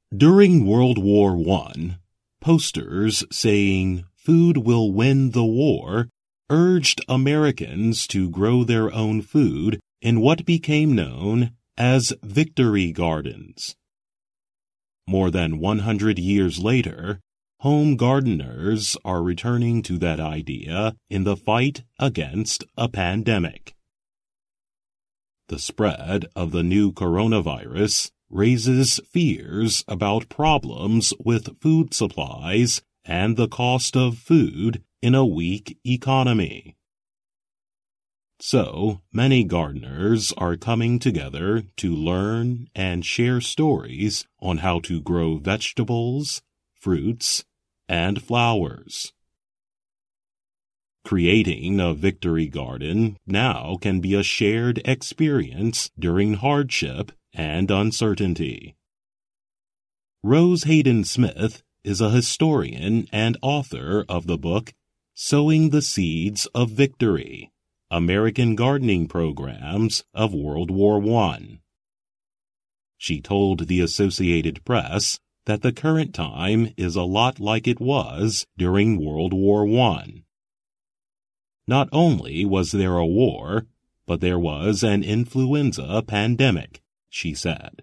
During World War I, posters saying "Food will win the war" urged Americans to grow their own food in what became known as victory gardens. More than 100 years later, home gardeners are returning to that idea in the fight against a pandemic. The spread of the new coronavirus raises fears about problems with food supplies and the cost of food in a weak economy. So, many gardeners are coming together to learn and share stories on how to grow vegetables, fruits, and flowers. Creating a victory garden now can be a shared experience during hardship and uncertainty. Rose Hayden Smith is a historian and author of the book Sowing the Seeds of Victory: American Gardening Programs of World War I. She told the Associated Press that the current time is a lot like it was during World War I. Not only was there a war, but there was an influenza pandemic, she said.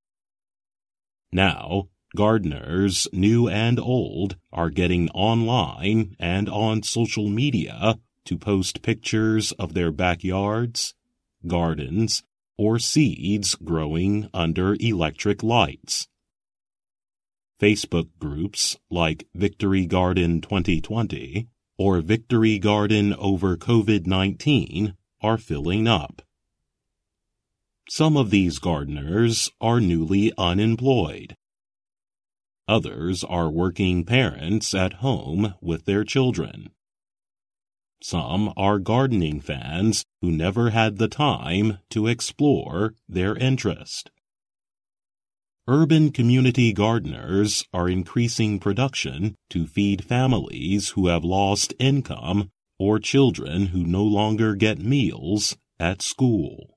Now, gardeners, new and old, are getting online and on social media to post pictures of their backyards, gardens, or seeds growing under electric lights. Facebook groups like Victory Garden 2020 or Victory Garden over COVID-19 are filling up. Some of these gardeners are newly unemployed. Others are working parents at home with their children. Some are gardening fans who never had the time to explore their interest. Urban community gardeners are increasing production to feed families who have lost income or children who no longer get meals at school.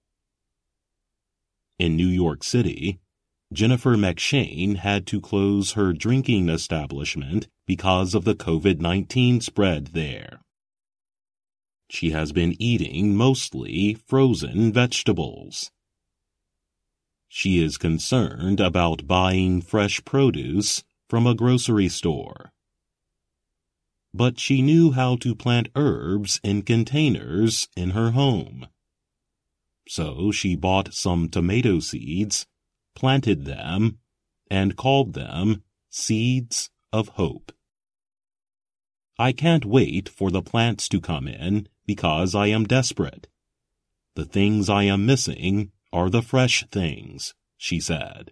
In New York City, Jennifer McShane had to close her drinking establishment because of the COVID-19 spread there. She has been eating mostly frozen vegetables. She is concerned about buying fresh produce from a grocery store. But she knew how to plant herbs in containers in her home. So she bought some tomato seeds, planted them, and called them Seeds of Hope. I can't wait for the plants to come in because I am desperate. The things I am missing are the fresh things, she said.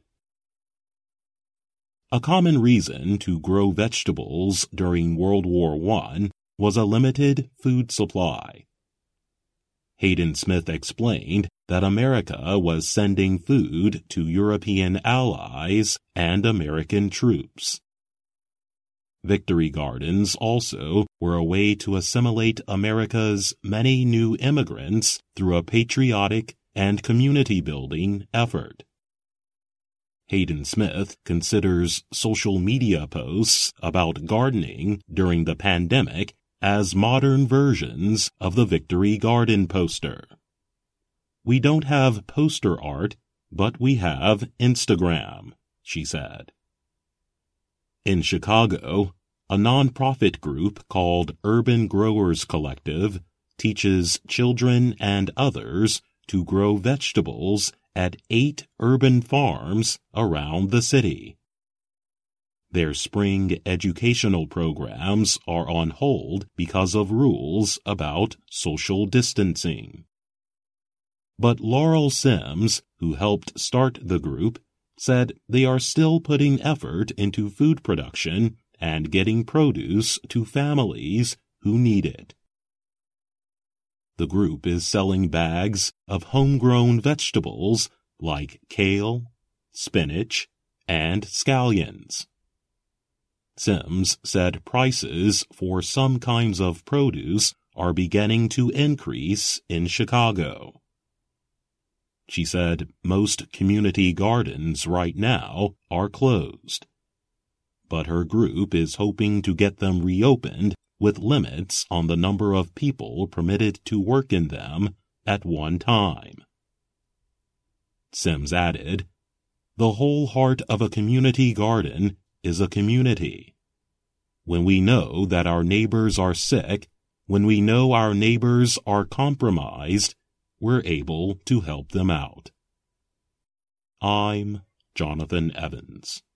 A common reason to grow vegetables during World War I was a limited food supply. Hayden Smith explained that America was sending food to European allies and American troops. Victory gardens also were a way to assimilate America's many new immigrants through a patriotic and community-building effort. Hayden Smith considers social media posts about gardening during the pandemic as modern versions of the Victory Garden poster. We don't have poster art, but we have Instagram, she said. In Chicago, a nonprofit group called Urban Growers Collective teaches children and others to grow vegetables at 8 urban farms around the city. Their spring educational programs are on hold because of rules about social distancing. But Laurel Sims, who helped start the group, said they are still putting effort into food production and getting produce to families who need it. The group is selling bags of homegrown vegetables like kale, spinach, and scallions. Sims said prices for some kinds of produce are beginning to increase in Chicago. She said most community gardens right now are closed. But her group is hoping to get them reopened with limits on the number of people permitted to work in them at one time. Sims added, "The whole heart of a community garden is a community. When we know that our neighbors are sick, when we know our neighbors are compromised, we're able to help them out." I'm Jonathan Evans.